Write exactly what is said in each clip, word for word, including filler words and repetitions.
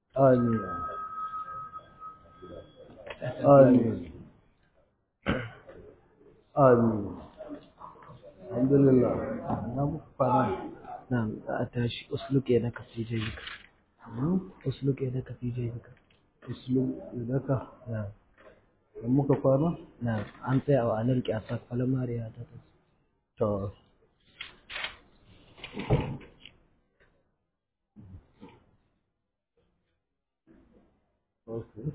آمين آمين آمين الحمد لله. نعم فانا نعم أتاش أسلك يدك في جيبك. أسلك يدك في جيبك. اسلم يدك. نعم. أمك فانا. نعم أنت أو أنا لك أساك فلما رياضة. طيب. أوكي.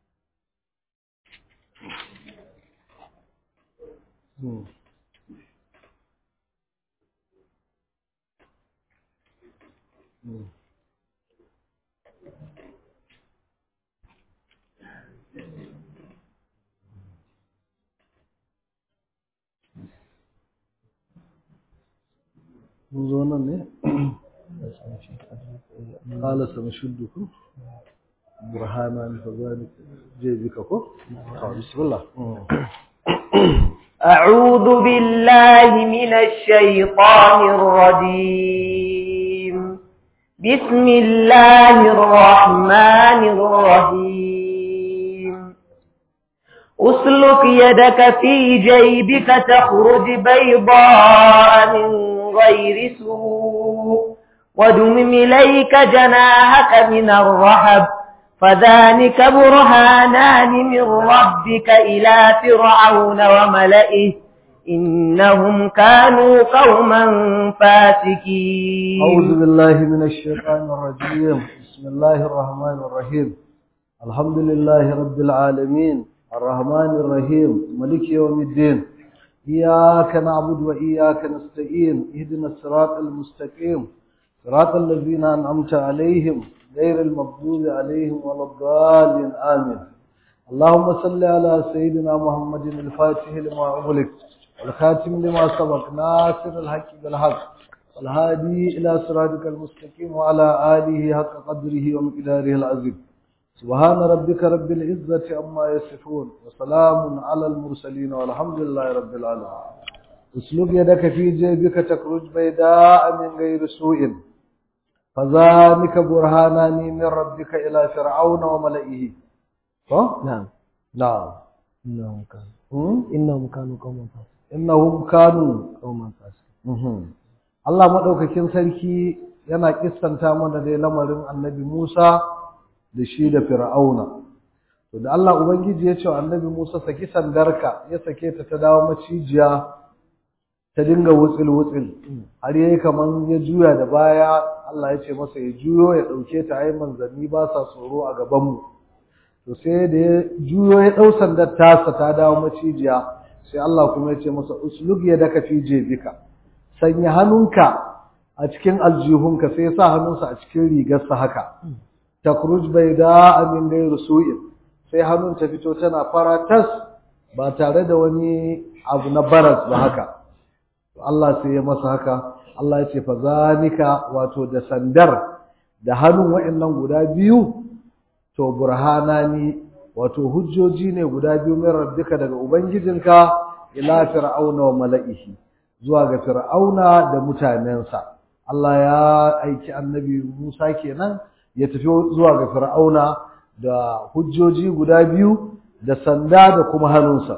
مم. مم. منذ قال سنشدكم برهانا فذلك جيبكم. بسم الله. أعوذ بالله من الشيطان الرجيم. بسم الله الرحمن الرحيم. أسلك يدك في جيبك تخرج بيضاء من غير سوء ودمم إليك جناحك من الرهب فذلك برهانان من ربك إلى فرعون وملئه إنهم كانوا قوما فاسقين. أعوذ بالله من الشيطان الرجيم. بسم الله الرحمن الرحيم. الحمد لله رب العالمين الرحمن الرحيم ملك يوم الدين. إياك نعبد وإياك نستعين. اهدنا الصراط المستقيم صراط الذين أنعمت عليهم غير المغضوب عليهم ولا الضالين آمين. اللهم صل على سيدنا محمد الفاتح لما أغلق والخاتم لما سبق ناصر الحق بالحق والهادي إلى صراطك المستقيم وعلى آله حق قدره ومقداره العظيم. سبحان ربك رب العزة عما يصفون وسلام على المرسلين والحمد لله رب العالمين. اسلك يدك في جيبك تخرج بيضاء من غير سوء فذلك برهانان من ربك إلى فرعون وملئه. نعم. نعم. إنهم كانوا إنهم كانوا قوما فاسقين. إنهم كانوا قوما فاسقين. Allah madaukakin sarki yana kissanta mana da lamarin Annabi Musa da shi da Fir'auna. To da Allah ubangiji ya ce wa Annabi Musa saki sandarka, ya sake ta ta dawo macijiya ta dinga wutsil wutsil har yayi kaman ya juya da baya. Allah ya ce masa ya juyo ya dauke ta, ai manzanni ba sa tsoro a gaban mu. To sai da ya juyo ya dau sandar tasa ta dawo macijiya, sai Allah kuma ya ce masa uslug yadaka fi jebika, sanya hannunka a cikin aljihunka. sai ya sa hannunsa a cikin rigarsa haka. Takruj bayda min ghayri su'in, sai hannun ta fito tana faratas ba tare da wani abu na baras ba haka. Allah sai ya masa haka. Allah ya ce fa zanika, wato da sandar da hannun wa'annan guda biyu to burhanani, wato hujjoji ne guda biyu min rabbika daga ubangijinka ila fir'auna wa mala'ihi, zuwa ga fir'auna da mutanensa. Allah ya aiki annabi Musa kenan ya tafi zuwa ga fir'auna da hujjoji guda biyu da sanda da kuma hannunsa.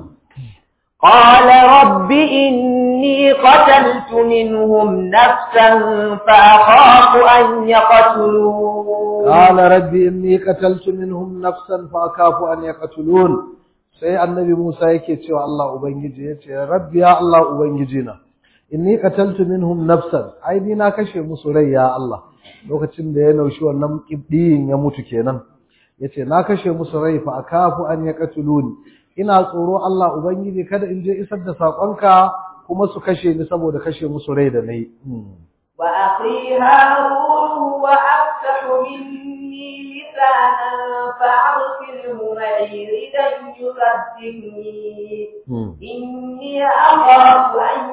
قال رب إني قتلت منهم نفسا فأخاف أن يقتلون. قال رب إني قتلت منهم نفسا فأخاف أن يقتلون. sai annabi Musa yake cewa Allah ubangiji yace rabbi ya Allah ubangijina inni qataltu minhum nafsan, ai ni na kashe musu rai ya Allah. Lokacin da ya naushi wannan kibdiyin ya mutu kenan, yace na kashe musu rai fa akafu an yaqtuluni, ina tsoro Allah ubangiji kada in je isar da sakonka kuma su kashe ni saboda kashe musu rai da nayi. wa akhi harun wa afsahu minni lisanan fa'arsilhu ma'idan yusaddiqni inni akhafu an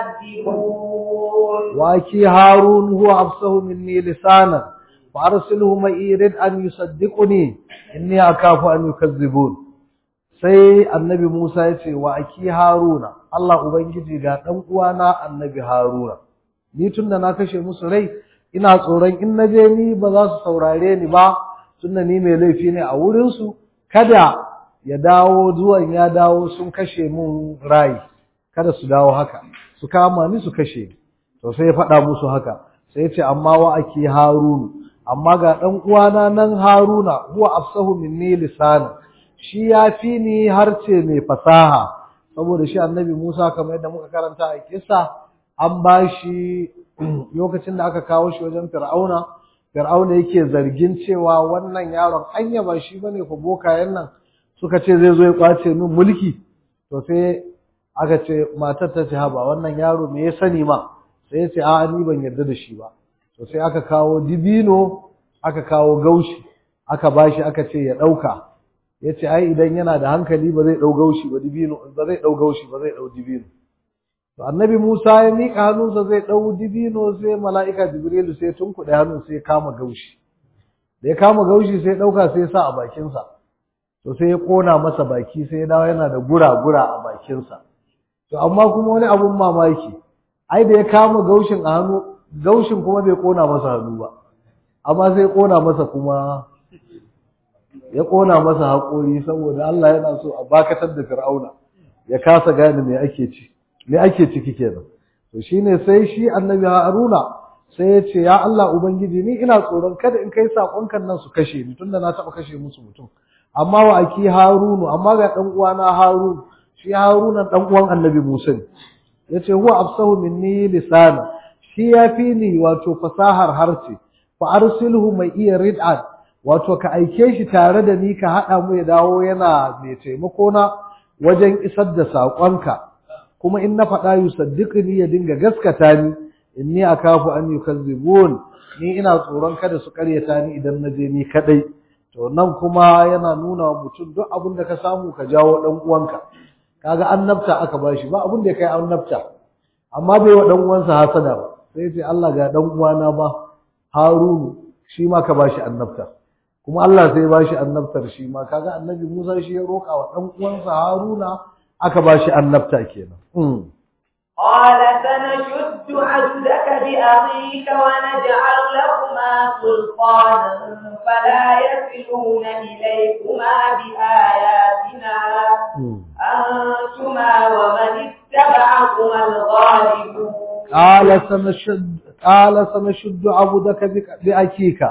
yukadzibun. wa akhi harun huwa afsahu minni lisanan fa'arsilhu ma'idan an yusaddiqni inni akhafu an yukazzibun. sai annabi Musa ya ce wa aki Haruna, Allah ubangiji ga dan uwana annabi Haruna, ni tunda na kashe musu rai ina tsoron in naje ni ba za su saurare ni ba tunda ni mai laifi ne a wurin su kada ya dawo zuwan ya dawo sun kashe mun rai kada su dawo haka su kama ni su kashe ni to sai ya faɗa musu haka sai ya ce amma wa aki harun amma ga dan uwana nan haruna huwa afsahu minni lisana shi ya fi ni harce mai fasaha saboda shi annabi Musa kamar yadda muka karanta a kissa an bashi lokacin da aka kawo shi wajen Fir'auna Fir'auna yake zargin cewa wannan yaron anya ba shi bane ko bokayen nan suka ce zai zo ya kwace min mulki to sai aka ce matar ta ce haba wannan yaro me ya sani ma sai ya ce a'a ni ban yarda da shi ba to sai aka kawo dibino aka kawo gaushi aka bashi aka ce ya dauka yace ai idan yana da hankali ba zai dau gaushi ba dibino ba zai dau gaushi ba zai dau dibino to annabi Musa ya mika hannunsa zai dau dibino sai mala'ika Jibrilu sai tunkuɗe hannun sai ya kama gaushi da ya kama gaushi sai dauka sai ya sa a bakin sa to sai ya kona masa baki sai ya dawo yana da gura-gura a bakin sa to amma kuma wani abun mamaki ai da ya kama gaushin a hannu gaushin kuma bai kona masa hannu ba amma sai ya kona masa kuma ya kona masa haƙori saboda Allah yana so a bakatar da Fir'auna ya kasa gane me ake ci me ake ciki kenan to shine sai shi annabi Haruna sai ya ce ya Allah ubangiji ni ina tsoron kada in kai sakon kan nan su kashe ni tunda na taba kashe musu mutum amma wa aki Harunu amma ga dan uwana Harun shi Haruna dan uwan annabi Musa ne yace huwa afsahu minni lisana shi yafi ni wato fasahar harce fa arsilhu mai iya rid'at wato ka aike shi tare da ni ka haɗa mu ya dawo yana mai taimako na wajen isar da saƙonka kuma in na faɗa yusaddiqni ya dinga gaskata ni inni akafu an yukazzibun ni ina tsoron kada su ƙaryata ni idan na je ni kadai to nan kuma yana nuna wa mutum duk abin da ka samu ka jawo dan uwanka kaga annabta aka bashi ba abin da ya kai annabta amma bai wa dan uwansa hasada ba sai ce Allah ga dan uwana ba Harunu shi ma ka bashi annabta kuma Allah sai ba shi annabtar shi ma kaga annabi Musa shi ya roka wa dan uwansa Haruna aka ba shi annabta kenan قال سنشد عضدك بأخيك ونجعل لكما سلطانا فلا يصلون إليكما بآياتنا أنتما ومن اتبعكما الغالبون قال سنشد قال سنشد عضدك بأخيك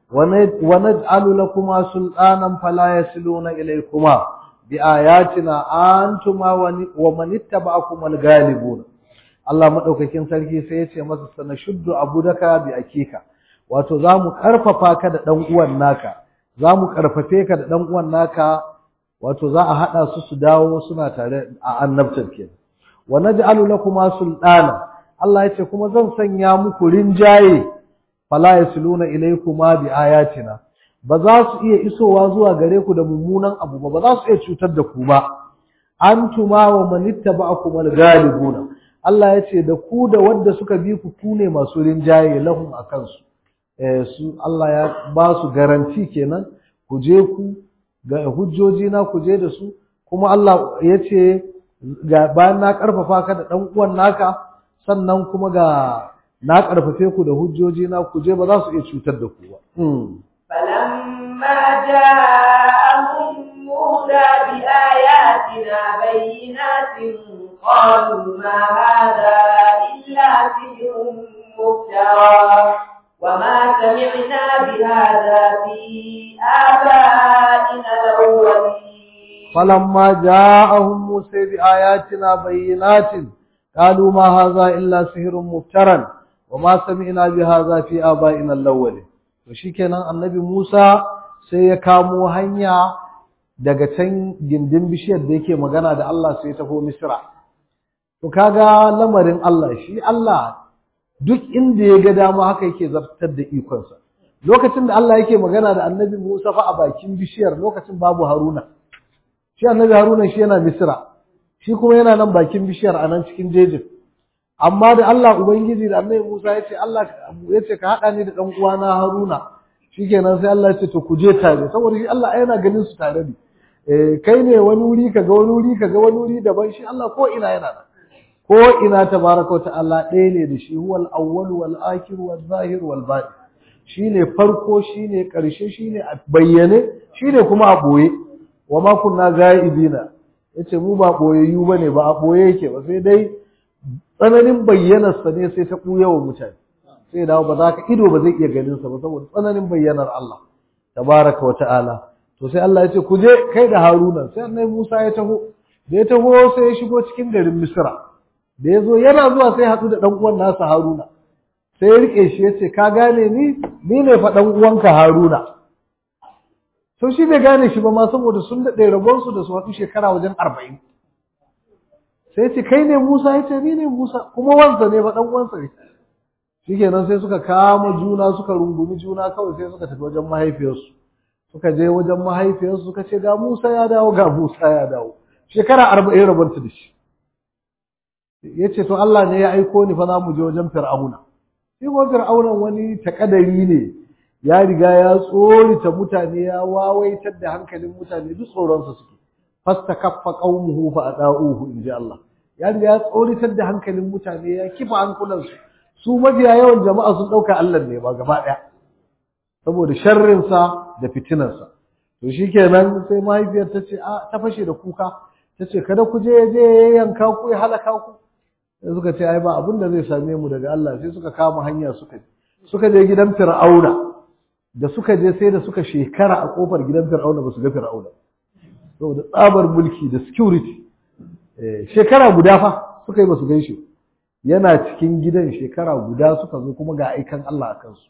ونجعل لكما سلطانا فلا يصلون إليكما بآياتنا أنتما ومن اتبعكما الغالبون Allah madaukakin sarki sai ya ce masa sanashuddu abudaka bi akika wato zamu karfafa ka da dan uwan naka zamu karfafe ka da dan uwan naka wato za a hada su su dawo suna tare a annabtar kenan wa naj'alu lakuma sultana Allah ya ce kuma zan sanya muku rinjaye fala yasluna ilaykuma bi ayatina ba za su iya isowa zuwa gare ku da mummunan abu ba ba za su iya cutar da ku ba antuma wa manittaba'akum al-ghalibuna Allah ya ce da ku da wanda suka bi ku tune masu rinjaye lahum akan su eh su Allah ya ba su garanti kenan ku je ku ga hujjoji na ku je da su kuma Allah ya ce ga bayan na karfafa ka da dan uwan naka sannan kuma ga na karfafe ku da hujjoji na ku je ba za su iya cutar da ku ba falamma ja'ahum musa bi ayatina bayyinatin qalu ma hadha illa sihrun muftara وما سمعنا بهذا في آبائنا الأولين فلما جاءهم موسى بآياتنا بينات قالوا ما هذا إلا سحر مفترى وما سمعنا بهذا في آبائنا الأولين وشيكنا النبي موسى sai ya kamo hanya daga can gindin bishiyar da yake magana da Allah sai ya tafi Misra to kaga lamarin Allah shi Allah duk inda ya ga dama haka yake zartar da ikonsa lokacin da Allah yake magana da annabi Musa fa a bakin bishiyar lokacin babu Haruna shi annabi Haruna shi yana Misra shi kuma yana nan bakin bishiyar a nan cikin jejin amma da Allah ubangiji da annabi Musa ya ce Allah ya ce ka hada ni da dan uwana Haruna shikenan sai Allah ya ce to ku je tare saboda shi Allah yana ganin su tare ne eh kai ne wani wuri kaga wani wuri kaga wani wuri daban shi Allah ko ina yana nan ko ina tabaraka ta'ala ɗaya ne da shi huwal awwal wal akhir wal zahir wal batin shine farko shine ƙarshe shine a bayyane shine kuma a boye wa ma kunna ghaibina yace mu ba boyayyu bane ba a boye yake ba sai dai tsananin bayyanar sa ne sai ta buya wa mutane sai dawo ba za ka ido ba zai iya ganin sa ba saboda tsananin bayyanar Allah tabaraka wa ta'ala to sai Allah ya ce ku je kai da Haruna sai annabi Musa ya taho da ya taho sai ya shigo cikin garin Misra da ya zo yana zuwa sai haɗu da ɗan uwan nasa Haruna sai ya rike shi ya ce ka gane ni ni ne fa ɗan uwanka Haruna to shi bai gane shi ba ma saboda sun daɗe rabonsu da su haɗu shekara wajen arba'in sai ce kai ne Musa ya ce ni ne Musa kuma wansa ne ba ɗan uwansa ne shikenan sai suka kama juna suka rungumi juna kawai sai suka tafi wajen mahaifiyarsu suka je wajen mahaifiyarsu suka ce ga Musa ya dawo ga Musa ya dawo shekara arba'in rabonta da shi ya ce to Allah ne ya aiko ni fa za mu je wajen Fir'auna shi ko Fir'auna wani takadari ne ya riga ya tsorita mutane ya wawaitar da hankalin mutane duk tsoronsa suke fastakaffa qaumuhu fa adauhu inji Allah ya riga ya tsoritar da hankalin mutane ya kifa hankulansu su mafiya yawan jama'a sun dauka Allah ne ba gaba daya saboda sharrin sa da fitinar sa to shikenan sai mahaifiyar ta ce a ta fashe da kuka ta ce kada ku je je yanka ku ya halaka ku sai suka ce ai ba abin da zai same mu daga Allah sai suka kama hanya suka suka je gidan Fir'auna da suka je sai da suka shekara a kofar gidan Fir'auna ba su ga Fir'auna saboda tsabar mulki da security eh shekara guda fa suka yi ba su gaishe yana cikin gidan shekara guda suka zo kuma ga aikan Allah a kansu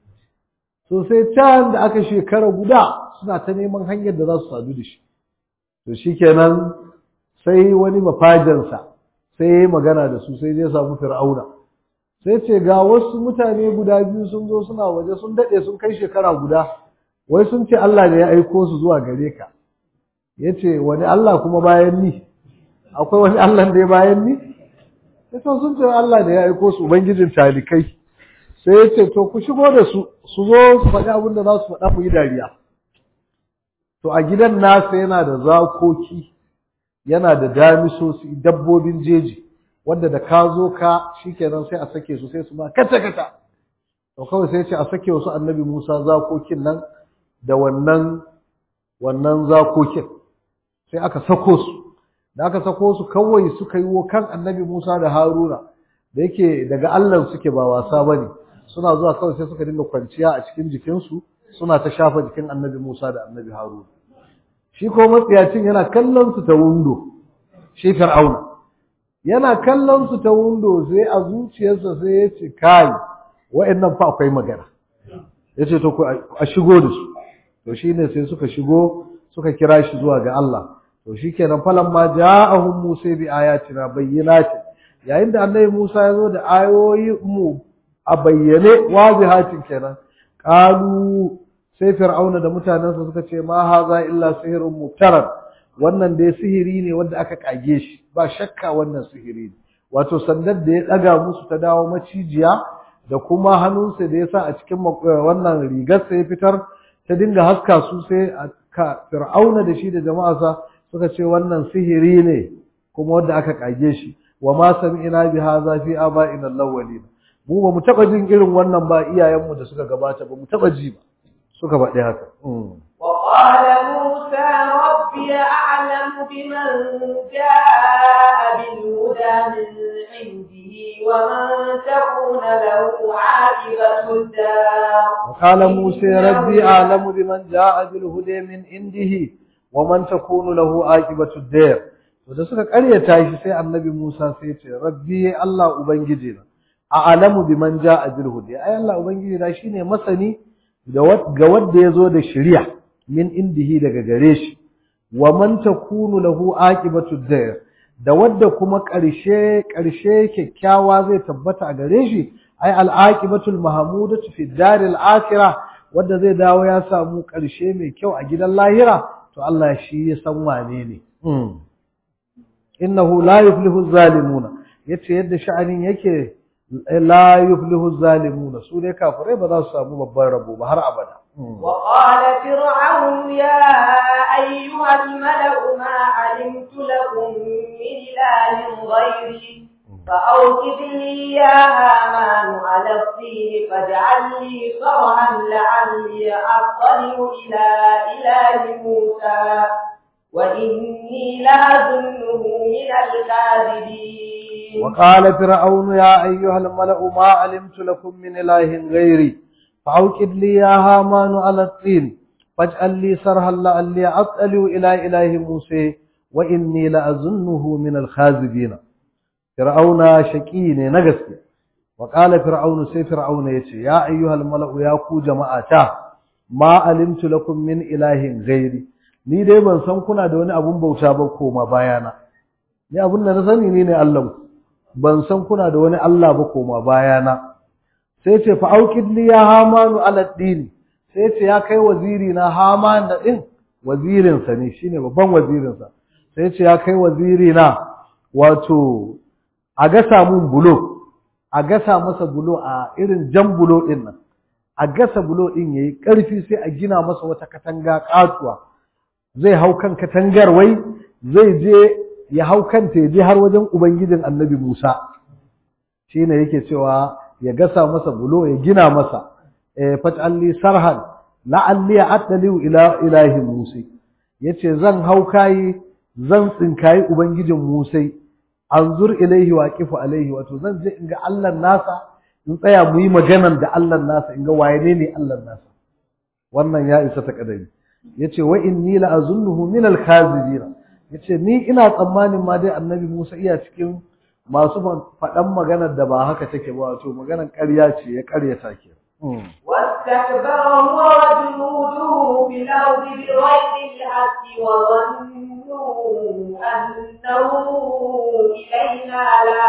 so sai can da aka shekara guda suna ta neman hanyar da za su sadu da shi to shikenan sai wani mafajansa sai ya yi magana da su sai ya samu Fir'auna sai ce ga wasu mutane guda biyu sun zo suna waje sun daɗe sun kai shekara guda wai sun ce Allah ne ya aiko su zuwa gare ka ya ce wani Allah kuma bayan ni akwai wani Allah da ya bayan ni sai to sun ce Allah ne ya aiko su ubangijin talikai sai ya ce to ku shigo da su su zo su faɗi abin da za su faɗa mu yi dariya to a gidan nasa yana da zakoki yana da damisosi dabbobin jeji wanda da ka zo ka shikenan sai a sake su sai su ma kata kata to kawai sai ce a sake wasu annabi Musa zakokin nan da wannan wannan zakokin sai aka sako su da aka sako su kawai suka yi kan annabi Musa da Haruna da yake daga Allah suke ba wasa bane suna zuwa kawai sai suka dinga kwanciya a cikin jikinsu suna ta shafa jikin annabi Musa da annabi Haruna shi ko matsiyacin yana kallon su ta windo shi Fir'auna yana kallon su ta windo sai a zuciyarsa sai ya ce kai wa'annan fa akwai magana yace to ku a shigo da su to shine sai suka shigo suka kira shi zuwa ga Allah to shikenan falamma ja'ahum Musa bi ayatina bayyinatin yayin da annabi Musa ya zo da ayoyi mu a bayyane wazihatin kenan qalu sai Fir'auna da mutanensa suka ce ma haza illa sihrun muftarar wannan dai sihiri ne wanda aka kage shi ba shakka wannan sihiri ne wato sandar da ya daga musu ta dawo macijiya da kuma hannunsa da ya sa a cikin wannan rigar sa ya fitar ta dinga haska su sai ka Fir'auna da shi da jama'arsa suka ce wannan sihiri ne kuma wanda aka kage shi wa ma sami'na bi hadha fi aba'ina al-awwalin mu ba mu taba jin irin wannan ba iyayenmu da suka gabata ba mu taba ji ba suka faɗi haka وقال موسى ربي أعلم بمن جاء بالهدى من عنده ومن تكون له عاقبة الدار وقال موسى ربي أعلم بمن جاء بالهدى من عنده ومن تكون له عاقبة الدار da suka ƙaryata shi sai annabi Musa sai ya ce rabbi Allah ubangiji na a'lamu biman ja'a bil huda ai Allah ubangiji na shine masani ga wanda ya zo da shari'a min indihi daga gare shi wa man takunu lahu aqibatu dar da wanda kuma ƙarshe ƙarshe kyakkyawa zai tabbata a gare shi ai al aqibatul mahmudatu fi daril akhirah wanda zai dawo ya samu ƙarshe mai kyau a gidan lahira to Allah shi ya san wane ne innahu la yuflihu zalimuna yace yadda sha'anin yake la yuflihu zalimuna su dai kafirai ba za su samu babban rabo ba har abada wa qala fir'aun ya ayyuhal mala'u ma alimtu lakum min ilahin ghayri فأوقد لي يا هامان على الطين فاجعل لي صرحا لعلي أطلع إلى إله موسى وإني لأظنه من الكاذبين. وقال فرعون يا أيها الملأ ما علمت لكم من إله غيري فأوقد لي يا هامان على الطين فاجعل لي صرحا لعلي أطلع إلى إله موسى وإني لأظنه من الكاذبين. فرعون شقي ne na gaske. وقال فرعون sai fir'auna yace ya ayyuhal mala'u ya ku jama'ata ma alimtu lakum min ilahin ghairi ni dai ban san kuna da wani abun bauta ba koma bayana ni abun da na sani ni ne Allah ban san kuna da wani Allah ba koma bayana sai ce fa auqid li ya hamanu ala din sai ce ya kai waziri na haman da din wazirin sa ne shine babban wazirin sa sai ce ya kai waziri na wato a gasa mun bulo a gasa masa bulo a irin jan bulo din nan a gasa bulo din yayi karfi sai a gina masa wata katanga katuwa zai hau kan katangar wai zai je ya hau kanta ya je har wajen ubangijin annabi Musa shine yake cewa ya gasa masa bulo ya gina masa eh fat'alli sarhan la'alli atliu ila ilahi Musa yace zan hau kai zan tsinkayi ubangijin Musa anzur ilaihi waqifu alaihi wato zan je in ga Allah nasa in tsaya mu yi maganar da Allah nasa in ga waye ne Allah nasa wannan ya isa ta kadari yace wa inni la azunnuhu min al-khazibin yace ni ina tsammanin ma dai annabi Musa iya cikin masu faɗan maganar da ba haka take ba wato maganar ƙarya ce ya ƙaryata ke واستكبر هو وجنوده في الأرض بغير الحق وظنوا أنه إلينا لا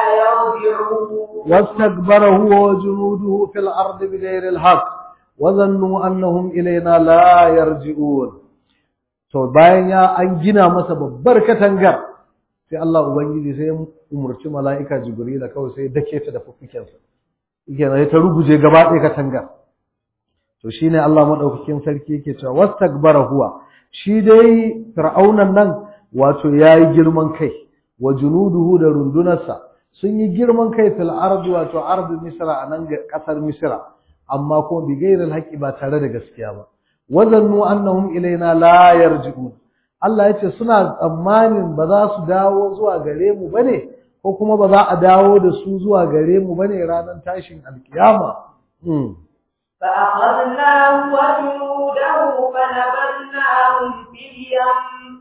يرجعون واستكبر هو وجنوده في الأرض بغير الحق وظنوا أنهم إلينا لا يرجعون to bayan ya an gina masa babbar katangar sai Allah ubangiji sai ya umurci mala'ika Jibril kawai sai ya dake ta da fufukensa yake ta ruguje gaba ɗaya katangar to shine Allah madaukakin sarki yake cewa wastakbara huwa shi dai fir'aunan nan wato yayi girman kai wa junuduhu da rundunarsa sun yi girman kai fil ardi wato ardi misra anan kasar misra amma kuma bi gairil haqi ba tare da gaskiya ba wazannu annahum ilaina la yarji'un Allah yace suna tsammanin ba za su dawo zuwa gare mu bane ko kuma ba za a dawo da su zuwa gare mu bane ranar tashin alkiyama mm. فأخذناه وجنوده فنبذناهم في اليم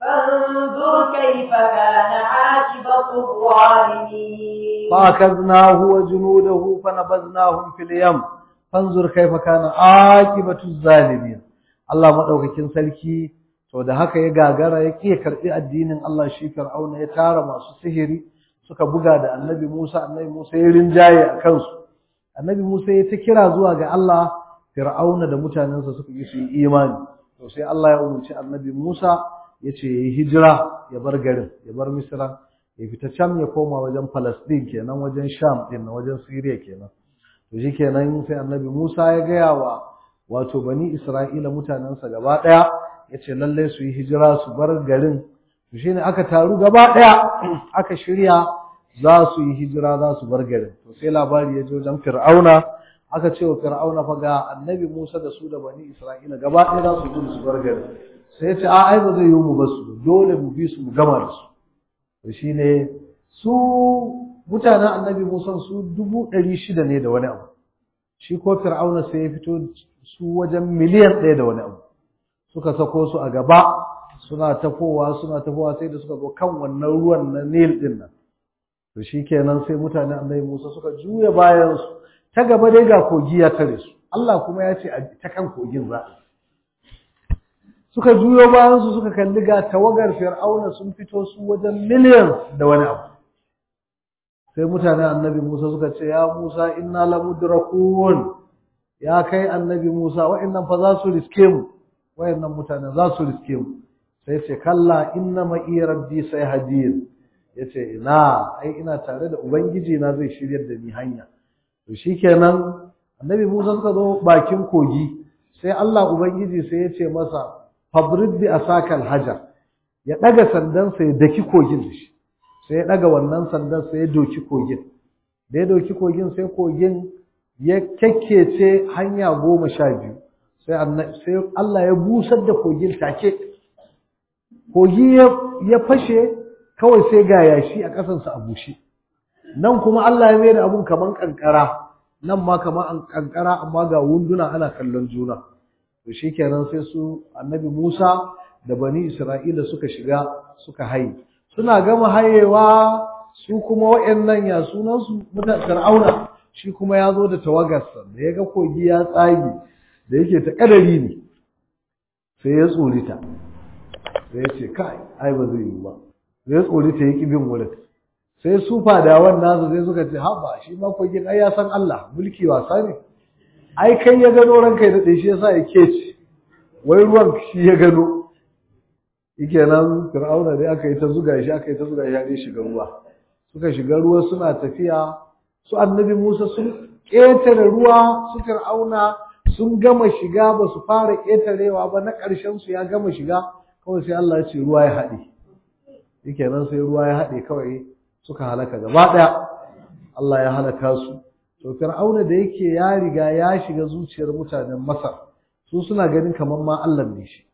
فانظر كيف كان عاقبة الظالمين فأخذناه وجنوده فنبذناهم في اليم fanzur kaifa kana aqibatu zalimin Allah madaukakin sarki to da haka ya gagara ya kiye karbi addinin Allah shi Fir'auna ya tara masu sihiri suka buga da Annabi Musa Annabi Musa ya rinjaye a kansu Annabi Musa ya ta kira zuwa ga Allah Fir'auna da mutanensa suka yi su imani to sai Allah ya umurci Annabi Musa yace yayi hijira ya bar garin ya bar Misra ya fita can ya koma wajen Palestine kenan wajen Sham din wajen Syria kenan to shikenan sai annabi Musa ya gaya wa wato bani Isra'ila mutanensa gaba daya yace lalle su yi hijira su bar garin to shine aka taru gaba daya aka shirya za su yi hijira za su bar garin to sai labari ya je wajen Fir'auna aka ce wa Fir'auna fa ga annabi Musa da su da bani Isra'ila gaba daya za su gudu su bar garin sai ya ce a ai ba zai yi mu ba su dole mu bi su mu gama da su to shine su mutanen annabi Musa su dubu ɗari shida ne da wani abu shi ko Fir'auna sai ya fito su wajen miliyan ɗaya da wani abu suka sako su a gaba suna tafowa suna tafowa sai da suka zo kan wannan ruwan na Nil din nan to shikenan sai mutanen annabi Musa suka juya bayan su ta gaba dai ga kogi ya tare su Allah kuma ya ce a ta kan kogin za suka juyo bayan su suka kalli ga tawagar Fir'auna sun fito su wajen miliyan da wani abu sai mutanen annabi Musa suka ce ya Musa inna lamudrakun ya kai annabi Musa wa'annan fa za su riske mu wa'annan mutanen za su riske mu sai ce kalla inna ma iya rabbi sayhadin yace ina ai ina tare da ubangiji na zai shiryar da ni hanya to shikenan annabi Musa suka zo bakin kogi sai Allah ubangiji sai ya ce masa fabrid bi asakal hajar ya daga sandan sai daki kogin da shi sai ya daga wannan sandan sai ya doki kogin da ya doki kogin sai kogin ya kekkece hanya goma sha biyu sai Allah ya busar da kogin take kogi ya fashe kawai sai ga yashi a ƙasansa a bushe nan kuma Allah ya mai da abun kaman kankara nan ma kaman kankara amma ga wunduna ana kallon juna to shikenan sai su annabi Musa da bani Isra'ila suka shiga suka haye suna gama hayewa su kuma wayannan ya sunan su mutan Fir'auna shi kuma ya zo da tawagarsa da ya ga kogi ya tsage da yake ta kadari ne sai ya tsorita sai ya ce kai ai ba zai yi ba sai ya tsorita yake bin wurin sai su fadawan nasu sai suka ce haba shi ma kogin ai ya san Allah mulki wasa ne ai kai ya gano ranka da shi yasa yake ci wai ruwan shi ya gano yake nan Fir'auna dai aka yi ta zuga shi aka yi ta zuga shi ya shiga ruwa suka shiga ruwa suna tafiya su annabi Musa sun ƙetare ruwa su Fir'auna sun gama shiga ba su fara ƙetarewa ba na ƙarshen su ya gama shiga kawai sai Allah ya ce ruwa ya haɗe yake nan sai ruwa ya haɗe kawai suka halaka gaba ɗaya Allah ya halaka su to Fir'auna da yake ya riga ya shiga zuciyar mutanen Masar su suna ganin kamar ma Allah ne shi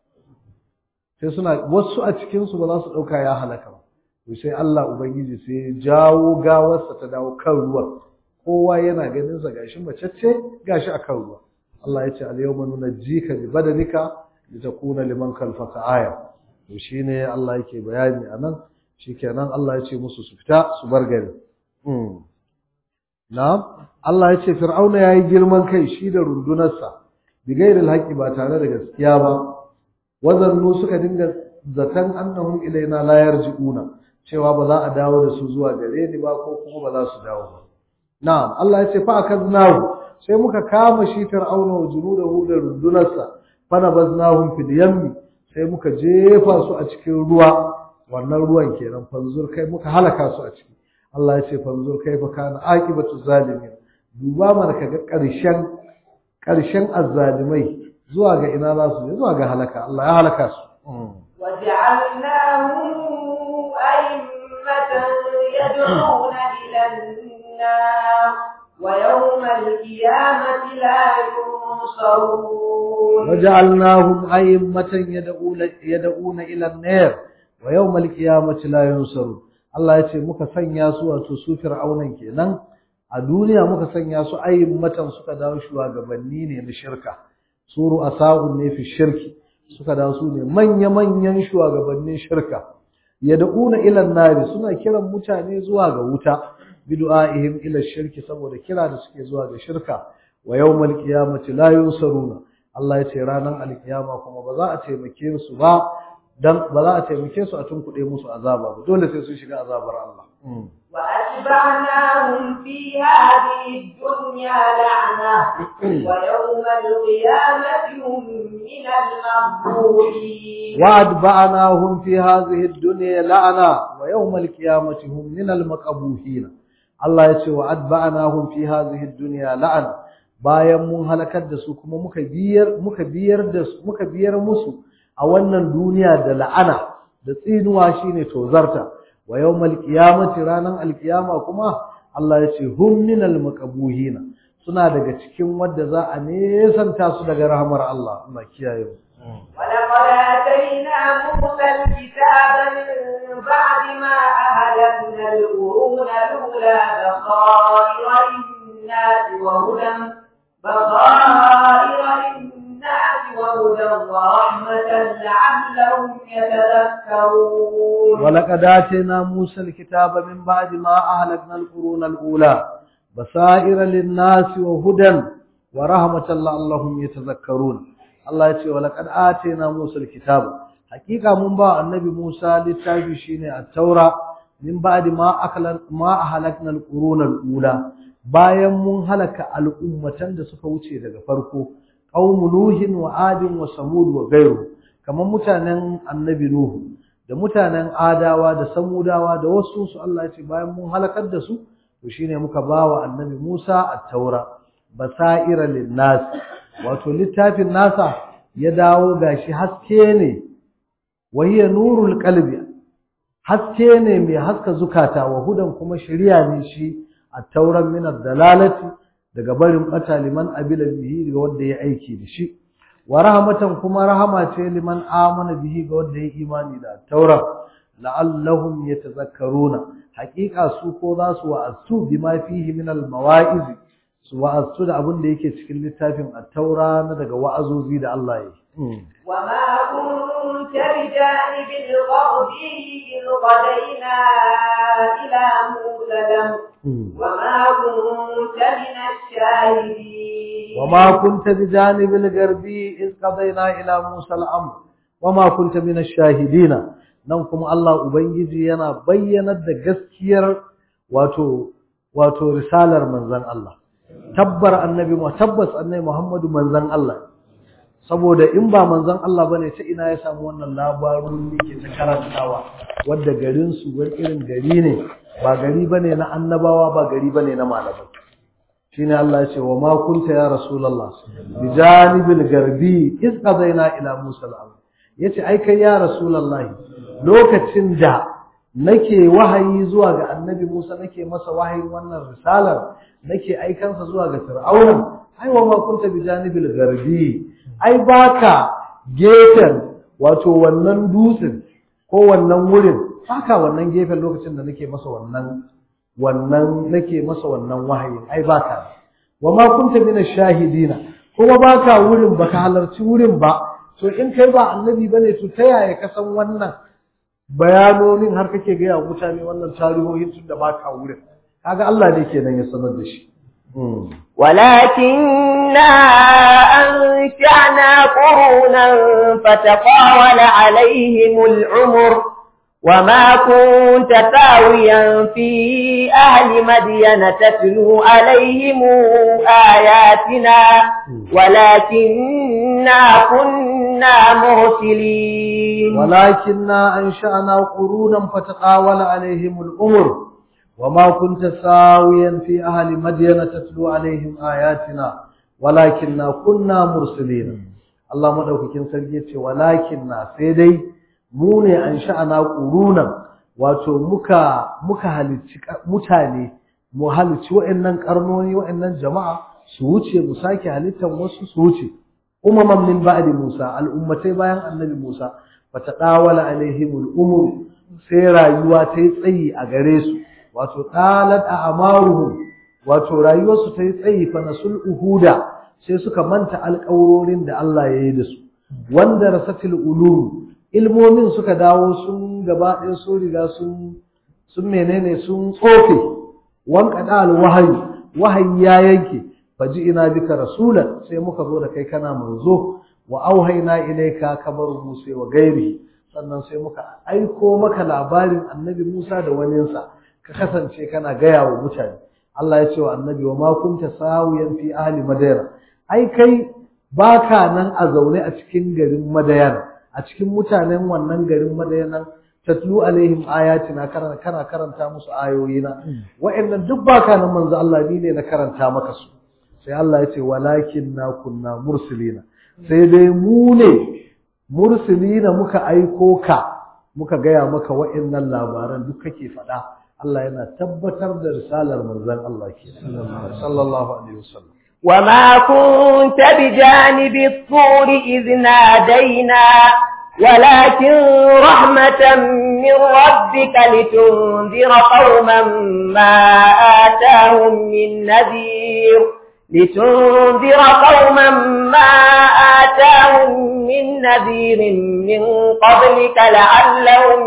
sai suna wasu a cikin su ba za su ɗauka ya halaka ba to sai Allah ubangiji sai ya jawo gawarsa ta dawo kan ruwa kowa yana ganin sa gashi macece gashi akan ruwa Allah ya ce al-yawma nunajjika bi badanika litakuna liman khalfaka aya to shine Allah yake bayani anan shikenan Allah ya ce musu su fita su bar gari mm na'am Allah ya ce Fir'auna yayi girman kai shi da rundunarsa bi gairil haqqi ba tare da gaskiya ba wazannu suka dinga zatan annahum ilaina la yarji'una cewa ba za a dawo da su zuwa gare ni ba ko kuma ba za su dawo ba na'am Allah ya ce fa akaznahu sai muka kama shi Fir'auna wa junudahu da rundunarsa fa nabaznahum fil yammi sai muka jefa su a cikin ruwa wannan ruwan kenan fanzur kai muka halaka su a ciki Allah ya ce fanzur kaifa kana aqibatu zalimin duba mana kaga karshen karshen azzalimai zuwa ga ina za su je zuwa ga halaka Allah ya halaka su waja'alnahum a'immatan yad'una ila an-nar wa yawma al-qiyamati la yunsarun waja'alnahum a'immatan yad'una yad'una ila an-nar wa yawmal qiyamati la yunsaru Allah ya ce muka sanya su wato su Fir'aunan kenan a duniya muka sanya su ayyummatan suka dawo shugabanni ne na shirka suru asa'un ne fi shirki suka dawo su ne manya manyan shugabannin shirka yad'una ila an-nar suna kiran mutane zuwa ga wuta bidu'aihim ila shirki saboda kira da suke zuwa ga shirka wa yawmal qiyamati la yunsaruna Allah ya ce ranar alkiyama kuma ba za a taimake su ba dan ba za a taimake su a tunkuɗe musu azaba ba dole sai sun shiga azabar Allah wa atba'nahum fi hadhihi dunya la'na wa yawmal qiyamati hum min al-maqbuhin wa atba'nahum fi hadhihi dunya la'na wa yawmal qiyamati hum min al-maqbuhin Allah ya ce wa atba'nahum fi hadhihi dunya la'na bayan mun halakar da su kuma muka biyar muka biyar da su muka biyar musu a wannan duniya da la'ana da tsinuwa shine tozarta wa yawmal qiyamati ranan alqiyama kuma Allah ya ce hum minal maqbuhina suna daga cikin wanda za a nesanta su daga rahmar Allah Allah kiyaye mu ولقد آتينا موسى الكتاب من بعد ما أهلكنا القرون الأولى بصائر للناس وهدى بصائر للناس وهدى ورحمة لعلهم يتذكرون ولقد آتينا موسى الكتاب من بعد ما أهلكنا القرون الأولى بصائر للناس وهدى ورحمة لعلهم يتذكرون الله يقول ولقد آتينا موسى الكتاب حقيقة من بعد النبي موسى للتابع شيني التوراة من بعد ما أكل ما أهلكنا القرون الأولى bayan mun halaka al'ummatan da suka wuce daga farko qaumu nuhin wa adin wa samud wa ghayru kaman mutanen annabi nuhu da mutanen adawa da samudawa da wasu su Allah ya ce bayan mun halakar da su to shine muka bawa annabi Musa at-taura basaira lin-nas wato littafin nasa ya dawo gashi haske ne wa hiya nurul qalbi haske ne mai haska zukata wa hudan kuma shari'a ne shi at-tauran min ad-dalalati daga barin bata liman abila bihi daga wanda ya aiki da shi wa rahmatan kuma rahama ce liman amana bihi ga wanda ya imani da at-taura la'allahum yatazakkaruna haqiqa su ko za su wa'azu bima fihi min al-mawa'iz su wa'azu da abin da yake cikin littafin at-taura na daga wa'azozi da Allah ya yi wa ma kunta bijanibil gharbi إذ قضينا إلى موسى وما كنت من الشاهدين وما كنت بجانب الغربي إذ قضينا إلى موسى الأمر وما كنت من الشاهدين ننكم الله ubangiji yana bayyanar da gaskiyar wato wato risalar manzon Allah tabbar annabi mu tabbas annabi Muhammadu manzon Allah saboda in ba manzon Allah bane ta ina ya samu wannan labarun yake ta karantawa wanda garin su wani irin gari ne ba gari bane na annabawa ba gari bane na malamai shine Allah ya ce wa ma kunta ya rasulullah bijanibil garbi iz qadaina ila musa al-amr yace ai kai ya rasulullah lokacin da nake wahayi zuwa ga annabi Musa nake masa wahayin wannan risalar nake aikansa zuwa ga fir'auna ai wa ma kunta bijanibil garbi ai baka gefen wato wannan dutsen ko wannan wurin baka wannan gefen lokacin da nake masa wannan wannan nake masa wannan wahayin ai baka wa ma kunta min ash-shahidina kuma baka wurin baka halarci wurin ba to in kai ba annabi bane to ta yaya ka san wannan bayanonin har kake ga ya mutane wannan tarihohin tun da baka wurin kaga Allah ne kenan ya sanar da shi ولكننا أنشأنا قرونا فتطاول عليهم العمر وما كنت ثاويا في أهل مدين تتلو عليهم آياتنا ولكننا كنا مرسلين ولكننا أنشأنا قرونا فتطاول عليهم العمر وما كنت ساويا في أهل مدينة تتلو عليهم آياتنا ولكننا كنا مرسلين الله مدوكين سرجيتي ولكننا سيدي موني أنشأنا قرونا wato muka muka halicci mutane mu halicci wa'annan karnoni wa'annan jama'a su wuce mu sake halittan wasu su wuce umaman min ba'di Musa al'ummatai bayan annabi Musa fatadawala alaihimul umur sai rayuwa ta yi tsayi a gare su wato talat a'maruhum wato rayuwarsu ta yi tsayi fa nasul uhuda sai suka manta alƙawarorin da Allah ya yi da su wanda rasatil ulum ilmomin suka dawo sun gaba ɗaya sun riga sun sun menene sun tsofe wanqada alwahyi wahayi ya yanke faji ina bika rasulan sai muka zo da kai kana manzo wa auhayna ilayka kabaru musa wa gairi sannan sai muka aiko maka labarin annabi Musa da waninsa ka kasance kana gaya wa mutane Allah ya ce wa annabi wa ma kunta sawiyan fi ahli madayana ai kai baka nan a zaune a cikin garin madayana a cikin mutanen wannan garin madayana tatlu alaihim ayatina kana kana karanta musu ayoyina wa'annan duk baka nan manzo Allah ni ne na karanta maka su sai Allah ya ce walakinna kunna mursilina sai dai mu ne mursilina muka aiko ka muka gaya maka wa'annan labaran duk kake faɗa Allah yana tabbatar da risalar manzon Allah ke sallallahu alaihi wasallam وما كنت بجانب الطور إذ نادينا ولكن رحمة من ربك لتنذر قوما ما آتاهم من نذير لتنذر قوما ما آتاهم من نذير من قبلك لعلهم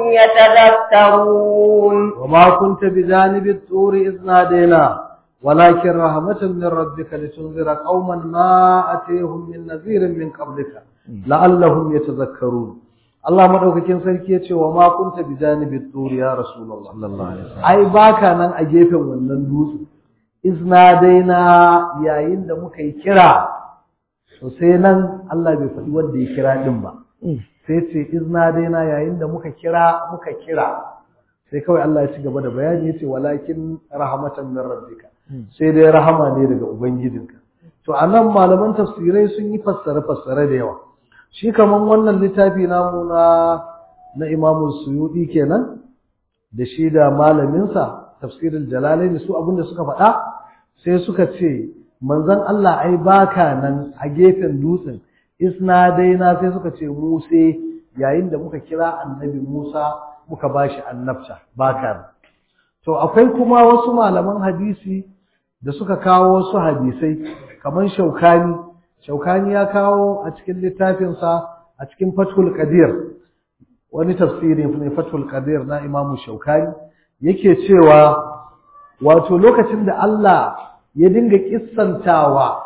يتذكرون وما كنت بجانب الطور إذ نادينا ولكن رحمة من ربك لتنذر قوما ما أتيهم من نذير من قبلك لعلهم يتذكرون الله مدوكين sarki yace wa ma kunta bijanibi tur ya rasulullah sallallahu alaihi wasallam ai baka nan a gefen wannan dutse izna daina yayin da muka yi kira to sai nan Allah bai faɗi wanda ya kira din ba sai ce izna daina yayin da muka kira muka kira sai kawai Allah ya ci gaba da bayani yace walakin rahmatan min rabbika sai dai rahama ne daga ubangijinka to anan malaman tafsirai sun yi fassare fassare da yawa shi kaman wannan littafi namu na na Imam Suyuti kenan da shi da malaminsa tafsirul jalalaini su abinda suka faɗa sai suka ce manzon Allah ai baka nan a gefen dutsen isna daina sai suka ce mu sai yayin da muka kira annabi Musa muka bashi annabta baka nan to akwai kuma wasu malaman hadisi da suka kawo wasu hadisai kamar Shaukani Shaukani ya kawo a cikin littafinsa a cikin Fathul Qadir wani tafsiri ne Fathul Qadir na Imam Shaukani yake cewa wato lokacin da Allah ya dinga kissantawa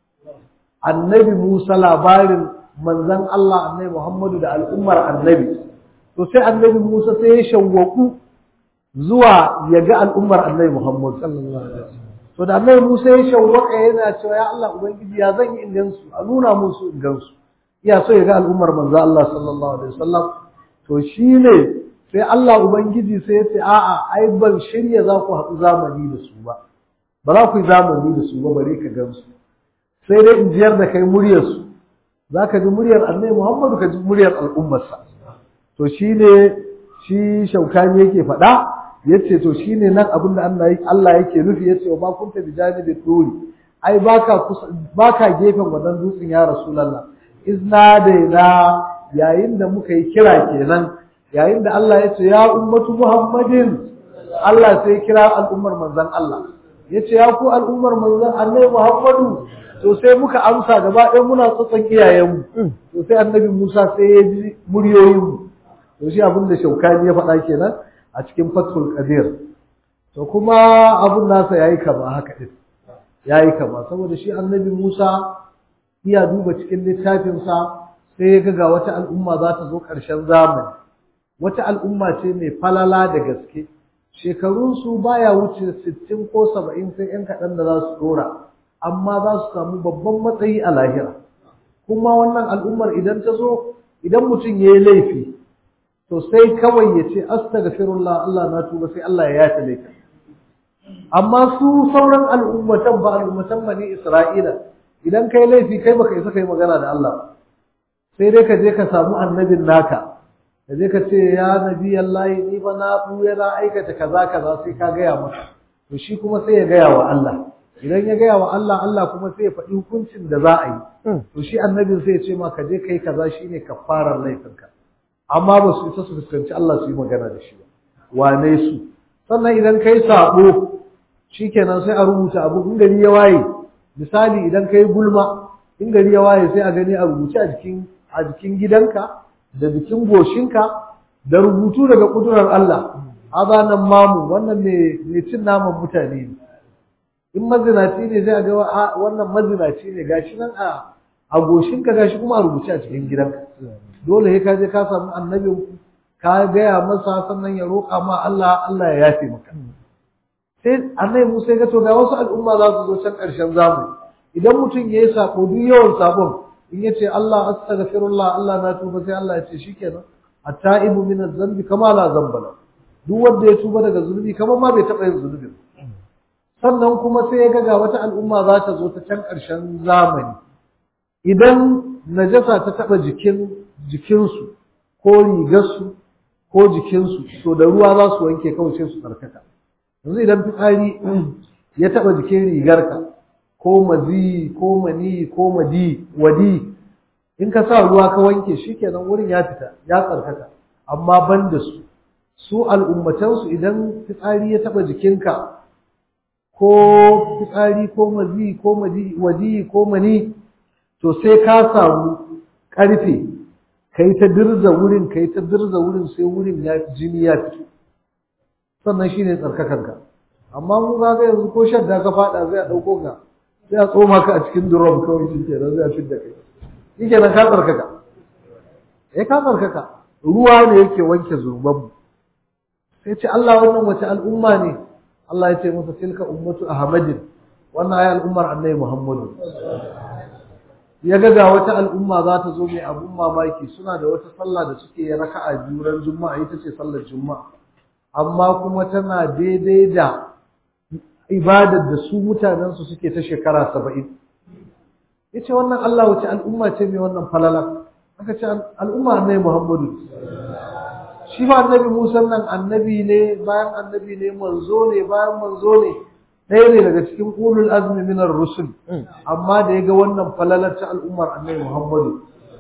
annabi Musa labarin manzon Allah annabi Muhammadu da al'ummar annabi to sai annabi Musa sai ya shawwaku zuwa ya ga al'ummar annabi Muhammad sallallahu alaihi wasallam to da annabi Musa ya shawwaka yana cewa ya Allah ubangiji ya zan yi ingansu a nuna musu ingansu iya so ya ga al'ummar manzon Allah sallallahu alaihi wasallam to shine sai Allah ubangiji sai ya ce a'a ai ban shirya za ku haɗu zamani da su ba ba za ku yi zamani da su ba bare ka gansu sai dai in jiyar da kai muryarsu za ka ji muryar annabi Muhammadu ka ji muryar al'ummarsa to shine shi Shaukani yake faɗa yace to shine nan abin da Allah yake nufi yace wa ba kunta bi janibi turi ai baka baka gefen wannan dutsen ya rasulullah izna daina yayin da muka yi kira kenan yayin da Allah yace ya ummatu Muhammadin Allah sai kira al'ummar manzon Allah yace ya ku al'ummar manzon annabi Muhammadu to sai muka amsa gaba ɗaya muna tsotson iyayenmu to sai annabi Musa sai ya ji muryoyinmu to shi abin da Shaukani ya faɗa kenan a cikin Fathul Qadir to kuma abun nasa yayi kama haka din yayi kama saboda shi annabi Musa iya duba cikin littafin sa sai ya ga wata al'umma za ta zo ƙarshen zamani wata al'umma ce mai falala da gaske shekarun su baya wuce sittin ko saba'in sai yan kaɗan da za su dora amma za su samu babban matsayi a lahira kuma wannan al'ummar idan ta zo idan mutum ya yi laifi to sai kawai ya ce astaghfirullah Allah na tuba sai Allah ya yafe laifin amma su sauran al'ummatan ba al'ummatan bani Isra'ila idan kai laifi kai baka isa kai magana da Allah sai dai ka je ka samu annabin naka ka je ka ce ya nabi Allah ni ba na buya na aikata kaza kaza sai ka gaya masa to shi kuma sai ya gaya wa Allah idan ya gaya wa Allah Allah kuma sai ya faɗi hukuncin da za a yi to shi annabin sai ya ce ma ka je kai kaza shine kafarar laifinka amma ba su isa su fuskanci Allah su yi magana da shi ba wane su sannan idan kai sabo shikenan sai a rubuta abu in gari ya waye misali idan kai gulma in gari ya waye sai a gani a rubuce a jikin a jikin gidanka da jikin goshinka da rubutu daga kudurar Allah azanan mamu wannan ne ne cin naman mutane ne in mazinaci ne zai ga wannan mazinaci ne gashi nan a a goshinka gashi kuma a rubuce a cikin gidanka dole sai ka je ka samu annabin ka gaya masa sannan ya roƙa ma Allah Allah ya yafe maka sai annabi Musa ya ga to ga wasu al'umma za su zo can ƙarshen zamani idan mutum yayi sako duk yawan sabon in yace Allah astaghfirullah Allah na tuba sai Allah ya ce shikenan at-ta'ibu min adh-dhanbi kama la dhanba lahu duk wanda ya tuba daga zunubi kamar ma bai taɓa yin zunubi sannan kuma sai ya ga ga wata al'umma za ta zo ta can ƙarshen zamani idan najasa ta taɓa jikin jikinsu ko rigarsu ko jikinsu to da ruwa za su wanke kawai sai su tsarkaka yanzu idan fitsari ya taɓa jikin rigarka ko mazi ko mani ko madi wadi in ka sa ruwa ka wanke shikenan wurin ya fita ya tsarkaka amma ban da su su al'ummatansu idan fitsari ya taɓa jikinka ko fitsari ko mazi ko madi wadi ko mani to sai ka samu ƙarfe kai ta dirza wurin kai ta dirza wurin sai wurin ya jini ya fito sannan shine tsarkakanka amma mu ga yanzu ko shadda ka fada zai dauko ka sai a tsoma ka a cikin drum kawai shi kenan zai fitar da kai shi kenan ka tsarkaka eh ka tsarkaka ruwa ne yake wanke zurban mu sai ce Allah wannan wace al'umma ne Allah ya ce masa tilka ummatu ahmadin wannan ayi al'ummar annabi Muhammadu ya ga ga wata al'umma za ta zo mai abun mamaki suna da wata sallah da suke raka'a biyu ran juma'a ita ce sallar juma'a amma kuma tana daidai da ibadar da su mutanen su suke ta shekara saba'in yace wannan Allah wace al'umma ce mai wannan falala aka ce al'umma annabi Muhammadu shi fa annabi Musa nan annabi ne bayan annabi ne manzo ne bayan manzo ne ɗaya ne daga cikin ulul azmi minar rusul amma da ya ga wannan falalar ta al'ummar annabi Muhammadu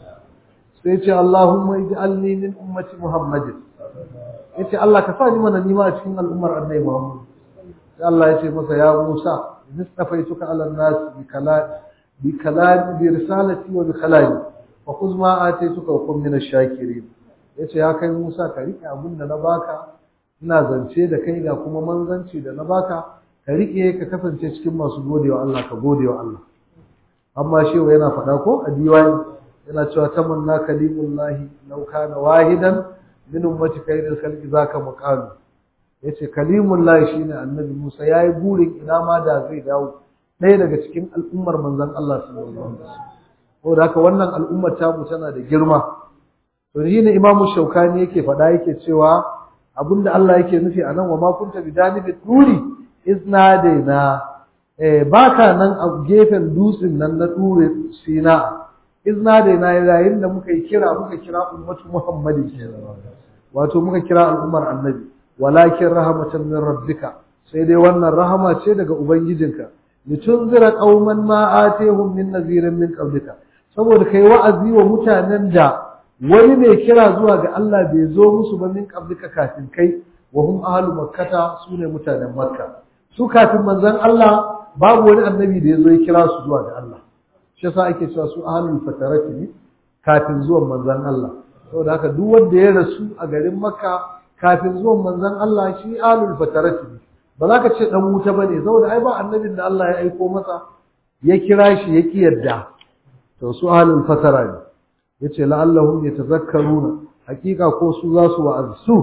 sai ce Allahumma ij'alni min ummati Muhammadin yace Allah ka sa ni mana nima a cikin al'ummar annabi Muhammad sai Allah ya ce masa ya Musa nistafaituka ala nas bi kalam bi kalam bi risalati wa bi kalami fa khudh ma ataituka wa kun min ash-shakirin yace ya kai Musa ka rike abin da na baka ina zance da kai ga kuma manzanci da na baka ka rike ka kasance cikin masu godewa Allah ka godewa Allah amma shewa yana faɗa ko a diwani yana cewa tamanna kalimullahi law kana wahidan min ummati khairil khalqi zaka maqalu yace kalimullahi shine annabi Musa yayi burin ina ma da zai dawo ɗaya daga cikin al'ummar manzon Allah sallallahu alaihi wasallam ko da haka wannan al'ummar ta mu tana da girma to shine Imam Shaukani yake faɗa yake cewa abinda Allah yake nufi anan wa ma kunta bidanibi turi iznadaina eh baka nan a gefen dutsen nan na ture Sina iznadaina yayin da muka yi kira muka kira ummatu Muhammadi wato muka kira al'ummar annabi walakin rahmatan min rabbika sai dai wannan rahama ce daga ubangijinka litunzira qauman ma atihum min nazirin min qablika saboda kai wa'azi wa mutanen da wani mai kira zuwa ga Allah bai zo musu ba min qablika kafin kai wa hum ahlu makkata sune mutanen makka su kafin manzon Allah babu wani annabi da yazo ya kira su zuwa ga Allah shi yasa ake cewa su ahlul fatarati ne kafin zuwan manzon Allah saboda haka duk wanda ya rasu a garin makka kafin zuwan manzon Allah shi ahlul fatarati ne ba za ka ce dan wuta bane saboda ai ba annabin da Allah ya aiko masa ya kira shi ya ki yadda to su ahlul fatara ne yace la'allahum yatazakkaruna hakika ko su za su wa'azu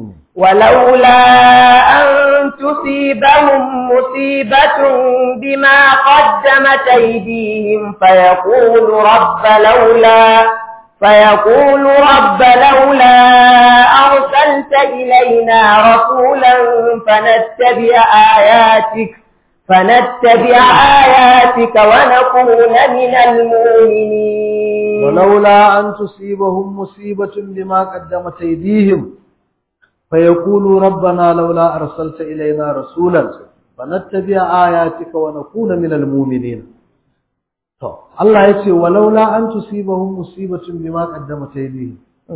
walaula an tusibahum musibatun bima qaddamat aydihim fayaqulu rabb laula فيقول رب لولا أرسلت إلينا رسولا فنتبع آياتك فنتبع آياتك ونكون من المؤمنين ولولا أن تصيبهم مصيبة بما قدمت أيديهم فيقولوا ربنا لولا أرسلت إلينا رسولا فنتبع آياتك ونكون من المؤمنين to Allah ya ce walaula an tusibahum musibatun bima qaddamat aydihim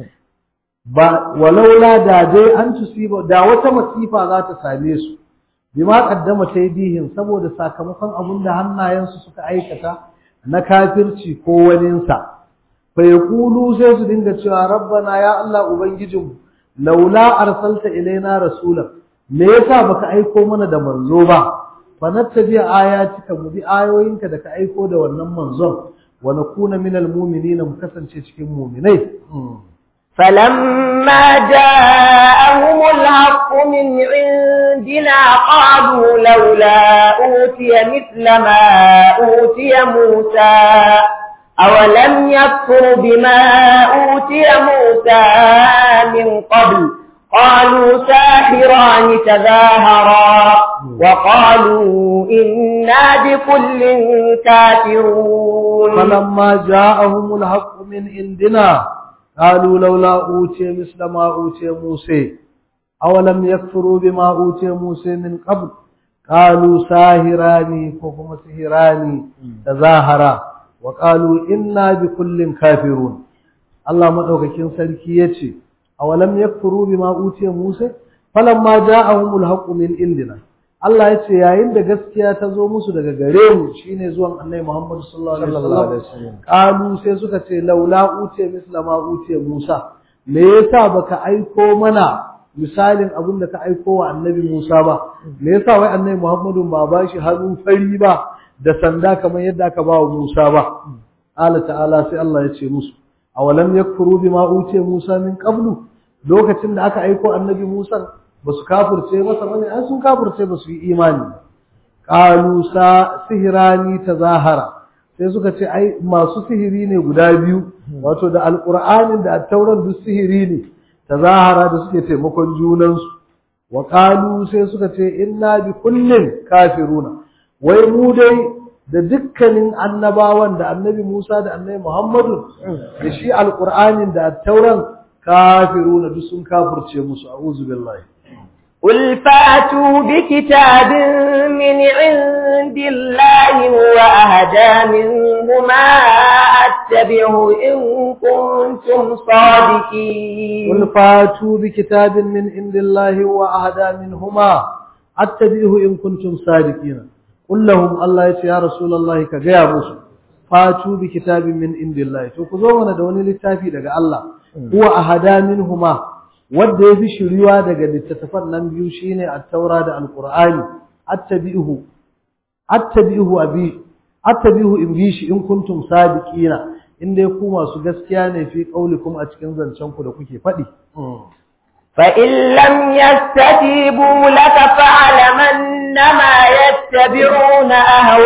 ba walaula da dai an tusiba da wata masifa za ta same su bima qaddamat aydihim saboda sakamakon abin da hannayensu suka aikata na kafirci ko waninsa fa yaqulu sai su dinga cewa rabbana ya Allah ubangijinmu laula arsalta ilaina rasulan me yasa baka aiko mana da manzo ba fanattabi ayatika mu bi ayoyinka da ka aiko da wannan manzon wa nakuna minal mu'minina mu kasance cikin mu'minai falamma ja'ahumul haqqu min indina qalu laula utiya mithla ma utiya Musa awalam yakfur bima utiya Musa min qabl قالوا ساحران تظاهرا وقالوا إنا بكل كافرون فلما جاءهم الحق من عندنا قالوا لولا أوتي مثل ما أوتي موسى أولم يكفروا بما أوتي موسى من قبل قالوا ساحران كفم سحران تظاهرا وقالوا إنا بكل كافرون الله مدوكاكين سركي يتي awalam yakfuru bima utiya Musa falamma ja'ahumul haqqu min indina Allah yace yayin da gaskiya ta zo musu daga gare mu shine zuwan Annabi Muhammad sallallahu alaihi wasallam qalu sai suka ce laula utiya misla ma utiya Musa me yasa baka aiko mana misalin abin da ka aiko wa Annabi Musa ba me yasa wai Annabi Muhammadu ba bashi hannu fari ba da sanda kamar yadda aka ba wa Musa ba Allah ta'ala sai Allah yace musu awalam yakfuru bima utiya Musa min qablu lokacin da aka aiko annabi Musa basu kafirce masa bane ai sun kafirce basu yi imani qalu sa sihirani tazahara sai suka ce ai masu sihiri ne guda biyu wato da alqur'anin da at-tauran duk sihiri ne tazahara da suke taimakon junan su wa qalu sai suka ce inna bi kullin kafiruna wai mu dai da dukkanin annabawan da annabi Musa da annabi Muhammadu da shi alqur'anin da at-tauran kafiruna duk sun kafirce musu a'udhu billahi قل فاتوا بكتاب من عند الله هو أهدى منهما أتبعه إن كنتم صادقين قل فاتوا بكتاب من عند الله هو أهدى منهما أتبعه إن كنتم صادقين قل لهم الله يا رسول الله كجاء موسى فاتوا بكتاب من عند الله تو كزومنا da wani littafi daga Allah huwa ahada minhuma wanda yafi shiriwa daga littattafan nan biyu shine at-taura da al-qur'ani attabi'uhu attabi'uhu abi attabi'uhu in bi shi in kuntum sadiqina inda ku masu gaskiya ne fi qaulikum a cikin zancen ku da kuke faɗi فإن لم يستجيبوا لك فاعلم أنما يتبعون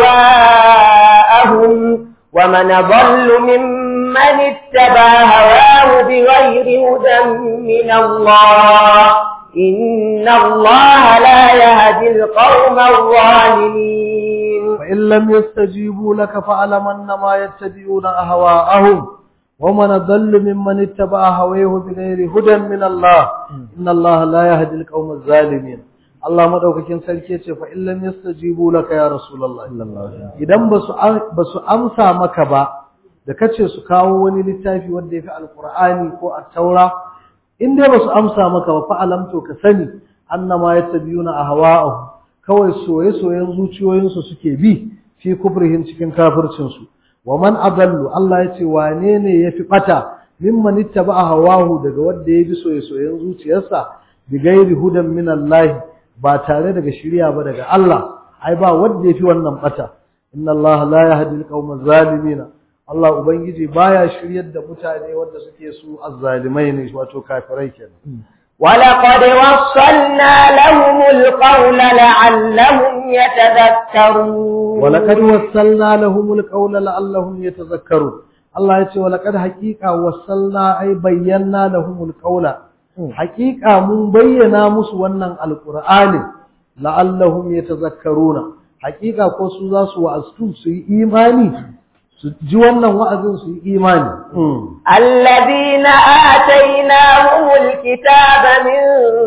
أهواءهم ومن ضل ممن اتبع هواه بغير هدى من الله إن الله لا يهدي القوم الظالمين فإن لم يستجيبوا لك فاعلم أنما يتبعون أهواءهم ومن ضل ممن اتبع هواه بغير هدى من الله إن الله لا يهدي القوم الظالمين Allah madaukakin sarki yace fa illam yastajibu laka ya rasulullah idan basu basu amsa maka ba da kace su kawo wani littafi wanda yafi alqur'ani ko at-taura in dai basu amsa maka ba fa alam to ka sani annama yatabiyuna ahwa'ahum kawai soye soyen zuciyoyin su suke bi fi kufrihin cikin kafircin su wa man adallu Allah yace wane ne yafi bata mimman ittaba hawahu daga wanda yabi soye soyen zuciyarsa bi gairi hudan min Allah ba tare daga shiriya ba daga Allah ai ba wanda yafi wannan bata inna Allah la yahdi al-qawma zalimin Allah ubangiji baya shiryar da mutane wanda suke su azzalimai ne wato kafirai kenan ولقد وصلنا لهم القول لعلهم يتذكرون ولقد وصلنا لهم القول لعلهم يتذكرون الله yace ولقد حقيقة وصلنا أي بينا لهم القول حقيقة من بينا musu wannan alqur'ani la'allahum yatazakkaruna حقيقة ko su za su wa'azu su yi imani su ji wannan wa'azin su yi imani alladhina atainahumul kitaba min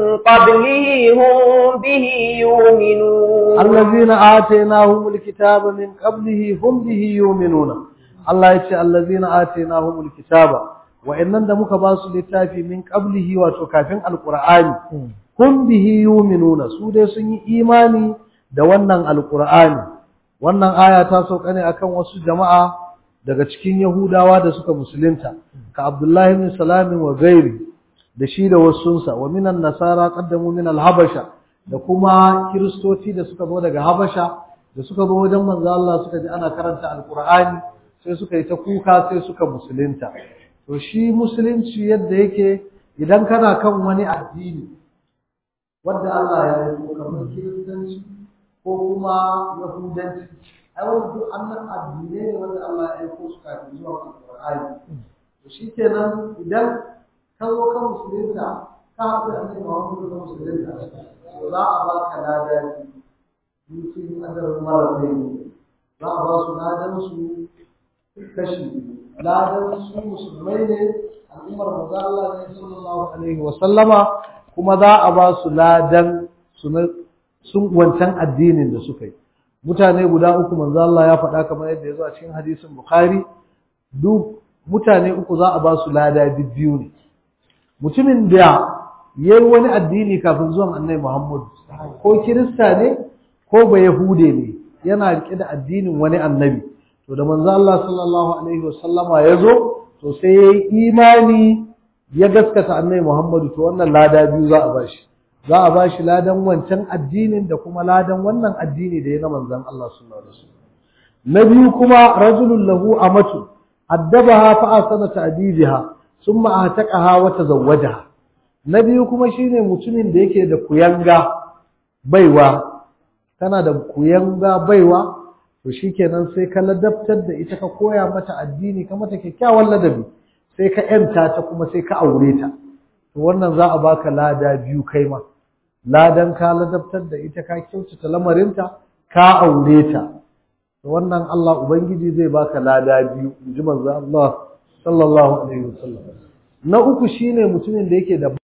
qablihi hum bihi yu'minun alladhina atainahumul kitaba min qablihi hum bihi yu'minuna Allah yace alladhina atainahumul kitaba wa'annan da muka ba su littafi min qablihi wato kafin alqur'ani hum bihi yu'minuna su dai sun yi imani da wannan alqur'ani wannan aya ta sauka ne akan wasu jama'a daga cikin Yahudawa da suka musulunta ka Abdullahi ibn Salam wa gairi da shi da wasunsa wa minan nasara qaddamu min al-habasha da kuma kristoci da suka zo daga habasha da suka zo wajen manzo Allah suka ji ana karanta alqur'ani sai suka yi ta kuka sai suka musulunta to shi musulunci yadda yake idan kana kan wani addini wanda Allah ya yi kamar kiristanci ko kuma yahudanci ai wannan duk annan addinai ne wanda Allah ya aiko su kafin zuwa Al-Qur'ani to shikenan idan ka zo ka musulunta ka haɗu da annabi Muhammad da musulunta to za a baka lada mutum adarin marafai za a ba su ladan su kashi ladan su musulmai ne al'ummar manzo Allah ne sallallahu alaihi wa sallama kuma za a ba su ladan su sun wancan addinin da suka yi mutane guda uku manzo Allah ya faɗa kamar yadda ya zo a cikin hadisin Bukhari duk mutane uku za a ba su lada biyu ne mutumin da yayi wani addini kafin zuwan Annabi Muhammad ko Kirista ne ko ba Yahude ne yana rike da addinin wani annabi to da manzo Allah sallallahu alaihi wasallama ya zo to sai yayi imani ya gaskata Annabi Muhammad to wannan lada biyu za a ba shi za a ba shi ladan wancan addinin da kuma ladan wannan addini da ya na manzan Allah sallallahu alaihi wasallam na biyu kuma rajulun lahu amatu addabaha fa asana ta'dibiha thumma ahtaqaha wa tazawwajaha na biyu kuma shine mutumin da yake da kuyanga baiwa kana da kuyanga baiwa to shikenan sai ka ladabtar da ita ka koya mata addini ka mata kyakkyawan ladabi sai ka yanta ta kuma sai ka aure ta to wannan za a baka lada biyu kai ma ladan ka ladabtar da ita ka kyautata lamarinta ka aure ta to wannan Allah ubangiji zai baka lada biyu inji manzo Allah sallallahu alaihi wasallam na uku shine mutumin da yake da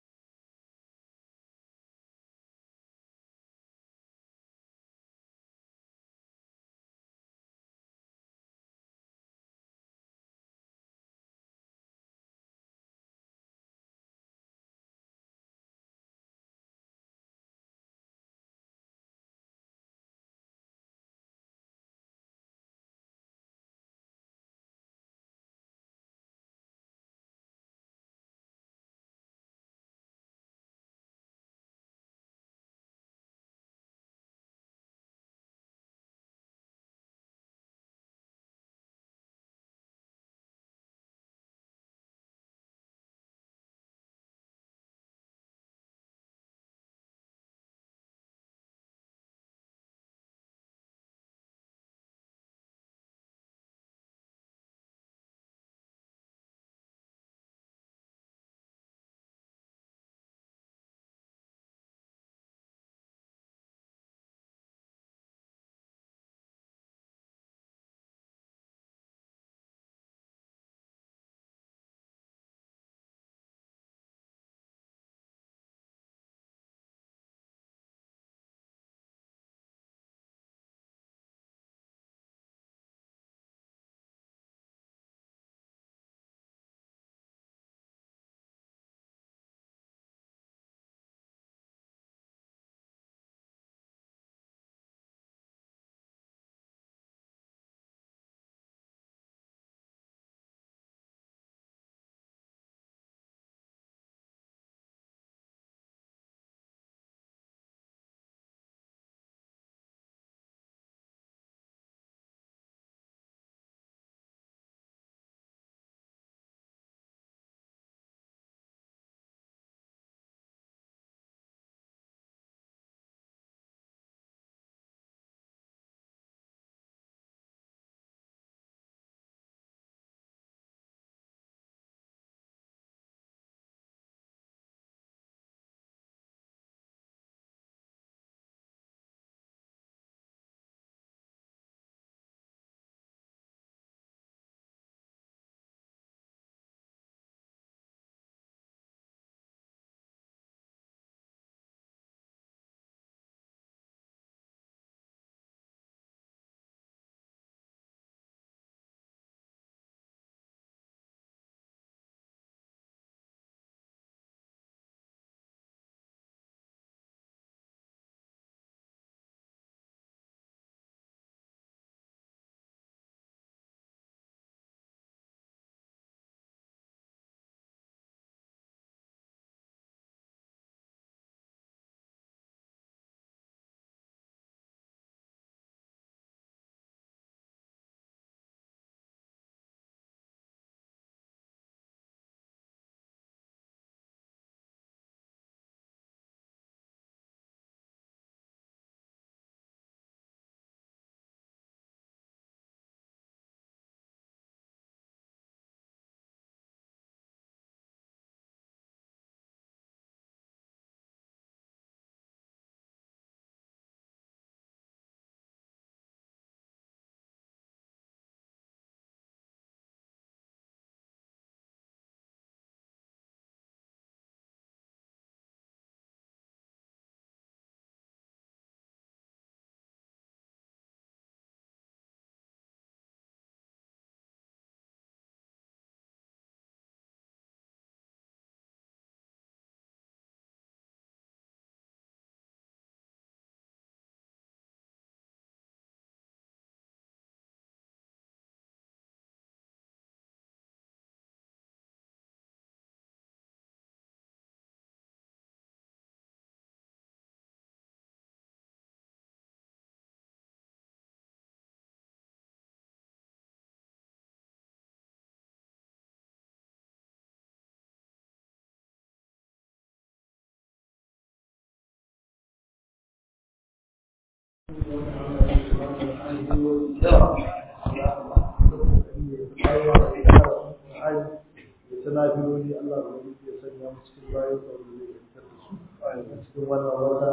sana'o'i Allah ya sanya mu cikin bayan da zai fitar da su a cikin wannan wata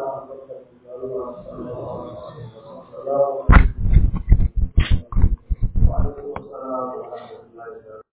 da Allah sallallahu alaihi wasallam. Wa alaikum assalam wa rahmatullahi wa barakatuh.